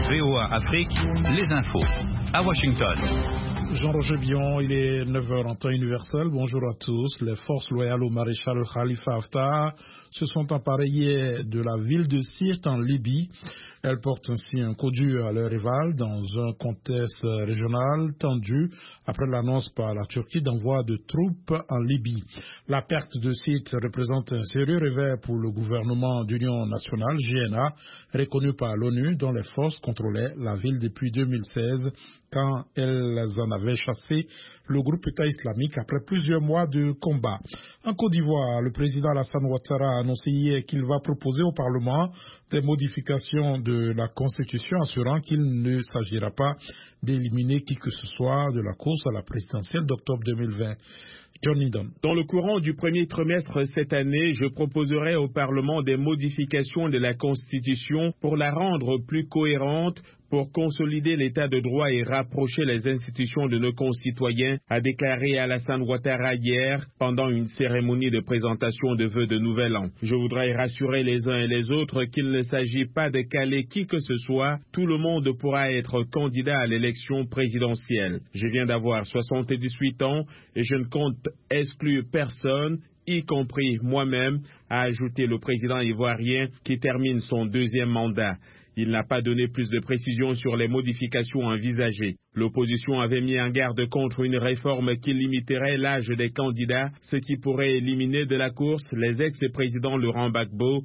VOA Afrique, les infos. À Washington. Jean-Roger Bion, il est 9h en temps universel. Bonjour à tous. Les forces loyales au maréchal Khalifa Haftar se sont emparées hier de la ville de Sirte en Libye. Elles portent ainsi un coup dur à leur rival dans un contexte régional tendu après l'annonce par la Turquie d'envoi de troupes en Libye. La perte de Sirte représente un sérieux revers pour le gouvernement d'union nationale, JNA, reconnu par l'ONU, dont les forces contrôlaient la ville depuis 2016 quand elles en avaient chassé le groupe État islamique après plusieurs mois de combat. En Côte d'Ivoire, le président Alassane Ouattara a annoncé hier qu'il va proposer au Parlement des modifications de la Constitution, assurant qu'il ne s'agira pas d'éliminer qui que ce soit de la course à la présidentielle d'octobre 2020. Johnny Dunn. Dans le courant du premier trimestre cette année, je proposerai au Parlement des modifications de la Constitution pour la rendre plus cohérente, pour consolider l'état de droit et rapprocher les institutions de nos concitoyens, a déclaré Alassane Ouattara hier pendant une cérémonie de présentation de vœux de Nouvel An. Je voudrais rassurer les uns et les autres qu'il ne s'agit pas de caler qui que ce soit. Tout le monde pourra être candidat à l'élection présidentielle. Je viens d'avoir 78 ans et je ne compte exclure personne, y compris moi-même, a ajouté le président ivoirien qui termine son deuxième mandat. Il n'a pas donné plus de précisions sur les modifications envisagées. L'opposition avait mis en garde contre une réforme qui limiterait l'âge des candidats, ce qui pourrait éliminer de la course les ex-présidents Laurent Gbagbo,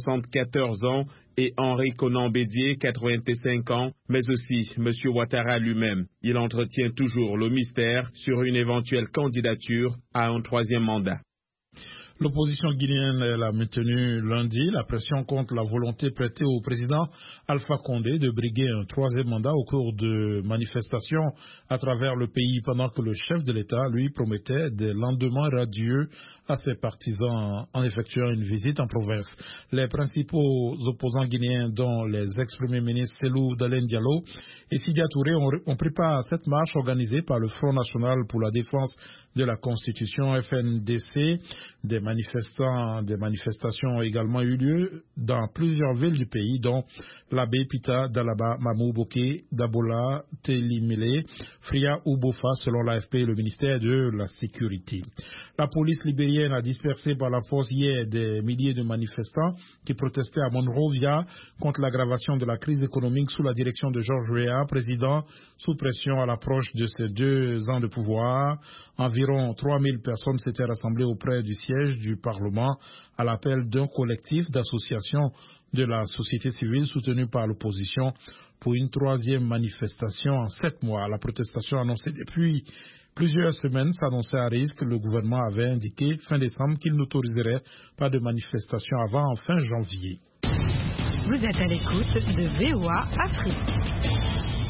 74 ans, et Henri Konan Bédié, 85 ans, mais aussi M. Ouattara lui-même. Il entretient toujours le mystère sur une éventuelle candidature à un troisième mandat. L'opposition guinéenne l'a maintenue lundi. La pression contre la volonté prêtée au président Alpha Condé de briguer un troisième mandat au cours de manifestations à travers le pays, pendant que le chef de l'État, lui, promettait des lendemains radieux à ses partisans en effectuant une visite en province. Les principaux opposants guinéens, dont les ex-premiers ministres Cellou Dalein Diallo et Sidia Touré, ont pris part à cette marche organisée par le Front National pour la défense de la Constitution, FNDC. Des manifestations ont également eu lieu dans plusieurs villes du pays, dont Labé, Pita, Dalaba, Mamou, Boké, Dabola, Télimélé, Fria ou Bofa, selon l'AFP et le ministère de la Sécurité. La police libérienne a dispersé par la force hier des milliers de manifestants qui protestaient à Monrovia contre l'aggravation de la crise économique sous la direction de Georges Weah, président sous pression à l'approche de ses 2 ans de pouvoir. Environ 3000 personnes s'étaient rassemblées auprès du siège du Parlement à l'appel d'un collectif d'associations de la société civile soutenue par l'opposition pour une 3e manifestation en 7 mois. La protestation annoncée depuis plusieurs semaines s'annonçait à risque. Le gouvernement avait indiqué fin décembre qu'il n'autoriserait pas de manifestation avant fin janvier. Vous êtes à l'écoute de VOA Afrique.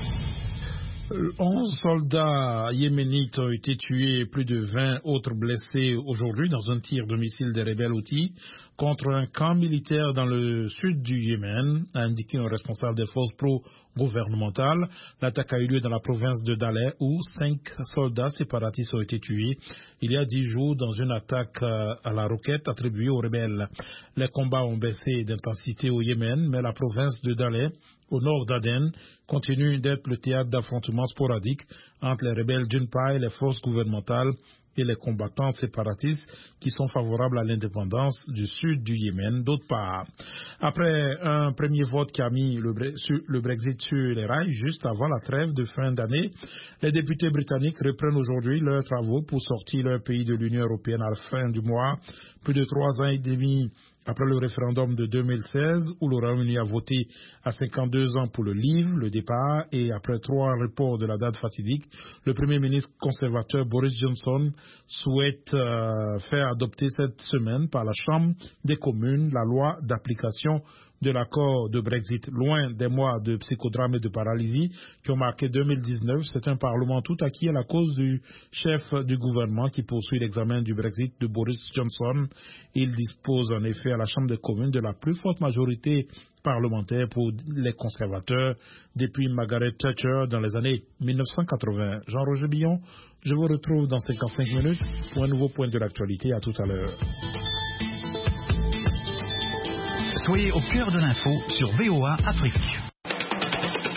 11 soldats yéménites ont été tués et plus de 20 autres blessés aujourd'hui dans un tir de missile des rebelles Houthis contre un camp militaire dans le sud du Yémen, a indiqué un responsable des forces pro-gouvernementales. L'attaque a eu lieu dans la province de Dalais où 5 soldats séparatistes ont été tués il y a 10 jours dans une attaque à la roquette attribuée aux rebelles. Les combats ont baissé d'intensité au Yémen, mais la province de Dalais, au nord d'Aden, continue d'être le théâtre d'affrontements sporadiques entre les rebelles d'une part et les forces gouvernementales et les combattants séparatistes qui sont favorables à l'indépendance du sud du Yémen d'autre part. Après un premier vote qui a mis le Brexit sur les rails juste avant la trêve de fin d'année, les députés britanniques reprennent aujourd'hui leurs travaux pour sortir leur pays de l'Union européenne à la fin du mois, plus de 3 ans et demi après le référendum de 2016 où le Royaume-Uni a voté à 52 ans pour le livre, le départ, et après 3 reports de la date fatidique, le Premier ministre conservateur Boris Johnson souhaite faire adopter cette semaine par la Chambre des communes la loi d'application de l'accord de Brexit. Loin des mois de psychodrame et de paralysie qui ont marqué 2019, c'est un Parlement tout acquis à la cause du chef du gouvernement qui poursuit l'examen du Brexit de Boris Johnson. Il dispose en effet à la Chambre des communes de la plus forte majorité parlementaire pour les conservateurs depuis Margaret Thatcher dans les années 1980. Jean-Roger Billon, je vous retrouve dans 55 minutes pour un nouveau point de l'actualité. À tout à l'heure. Soyez au cœur de l'info sur VOA Afrique.